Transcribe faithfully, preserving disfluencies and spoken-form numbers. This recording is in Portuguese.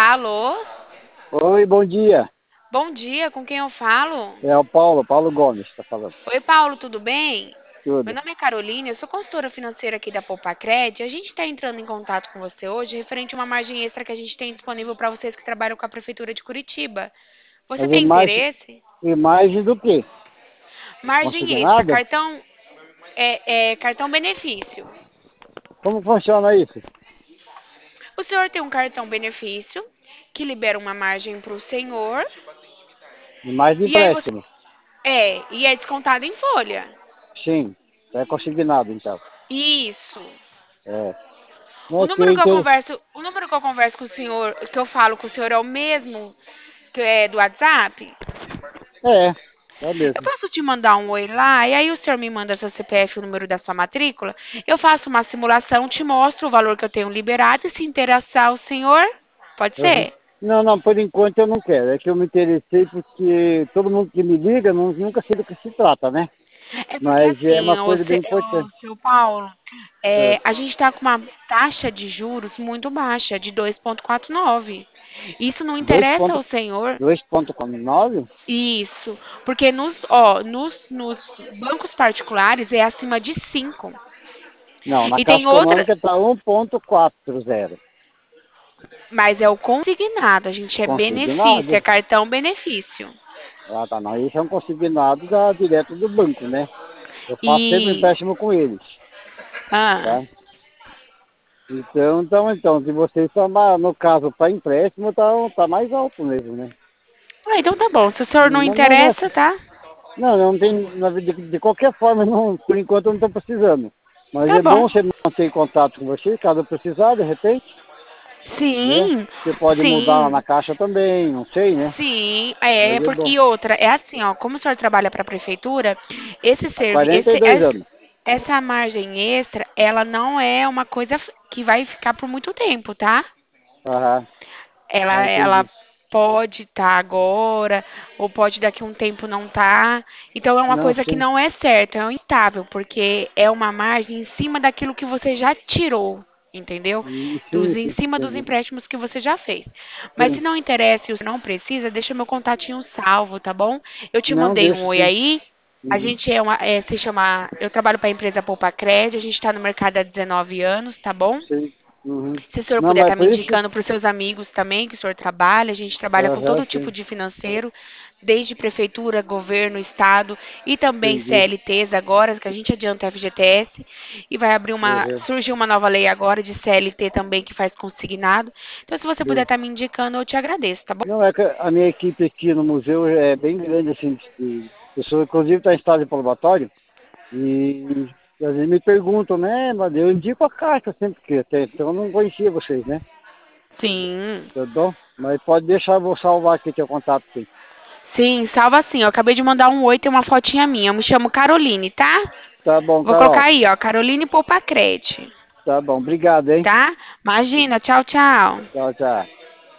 Alô? Oi, bom dia. Bom dia, com quem eu falo? É o Paulo, Paulo Gomes, está falando. Oi, Paulo, tudo bem? Meu Tudo. nome é Caroline, eu sou consultora financeira aqui da Poupacred. A gente está entrando em contato com você hoje referente a uma margem extra que a gente tem disponível para vocês que trabalham com a Prefeitura de Curitiba. Você Mas tem imagem, interesse? imagem do quê? Margem extra, Consignado? cartão é, é cartão benefício. Como funciona isso? O senhor tem um cartão benefício que libera uma margem para o senhor Imagem de e aí você empréstimo. é e é descontado em folha. Sim, é consignado então. Isso. É. O Não é que eu número que eu inter... converso, o número que eu converso com o senhor, que eu falo com o senhor é o mesmo que é do WhatsApp? É, é Eu mesmo. posso te mandar um oi lá e aí o senhor me manda seu C P F, o número da sua matrícula? Eu faço uma simulação, te mostro o valor que eu tenho liberado e se interessar o senhor, pode Uhum. ser? Não, não, por enquanto eu não quero. É que eu me interessei porque todo mundo que me liga não, nunca sei do que se trata, né? É porque Mas é assim, uma o, coisa bem se- importante. o seu Paulo, É. é, a gente está com uma taxa de juros muito baixa, de dois vírgula quarenta e nove. Isso não Dois interessa ponto, ao senhor? dois ponto nove? Isso, porque nos, ó, nos, nos bancos particulares é acima de cinco. Não, na E tem Caixa outra, Econômica está um ponto quatro zero. mas é o consignado, a gente é benefício, Consignado? é cartão benefício. Ah, tá. Não, isso é um consignado da, direto do banco, né? Eu faço sempre E, empréstimo com eles, ah, tá? Então, então, então, se vocês estão, no caso, para empréstimo, tá, tá mais alto mesmo, né? ah, então tá bom, se o senhor não Não, não, não, interessa, tá? não, não tem, na de, de qualquer forma, não, por enquanto eu não estou precisando. Mas Tá é bom. bom você manter contato com você, caso precisar, de repente, né? Sim, Você pode mudar lá sim, na caixa também, não sei, né? sim, é, Mas é porque bom. e outra, é assim, ó, como o senhor trabalha para a prefeitura, esse Há servi quarenta e esse, dois esse- anos. essa margem extra, ela não é uma coisa f- que vai ficar por muito tempo, tá? Aham, ah, Ela, ela entendi. pode estar agora, ou pode daqui a um tempo não estar. Então é uma Não, coisa que sim. não é certa, é instável, porque é uma margem em cima daquilo que você já tirou, entendeu? Sim, Dos, sim, em cima dos entendi. empréstimos que você já fez. Mas se Sim. não interessa e você não precisa, deixa meu contatinho salvo, tá bom? Eu te Não, mandei um deixa oi sim. aí. A Uhum. gente é uma, é, se chama, eu trabalho para a empresa Poupacred, a gente está no mercado há dezenove anos, tá bom? Sim. Uhum. Se o senhor Não, puder mas estar me por isso. indicando para os seus amigos também, que o senhor trabalha, a gente trabalha com Aham, todo tipo sim. de financeiro, desde prefeitura, governo, estado e também Entendi. C L Ts agora, que a gente adianta F G T S e vai abrir uma, Uhum. surgiu uma nova lei agora de C L T também que faz consignado. Então, se você puder Sim. estar me indicando, eu te agradeço, tá bom? Não, é que a minha equipe aqui no museu é bem grande, assim, de pessoas, inclusive está em estado de probatório, e às vezes me perguntam, né, mas eu indico a caixa sempre, porque até então eu não conhecia vocês, né? Sim. Entendeu? Mas pode deixar, eu vou salvar aqui teu contato, sim. Sim, salva assim. Eu acabei de mandar um oi, tem uma fotinha minha. Eu me chamo Caroline, tá? Tá bom, Vou colocar Carol. aí, ó, Caroline Poupacred, Tá bom, obrigado, hein? tá? Imagina, tchau, tchau. Tchau, tchau.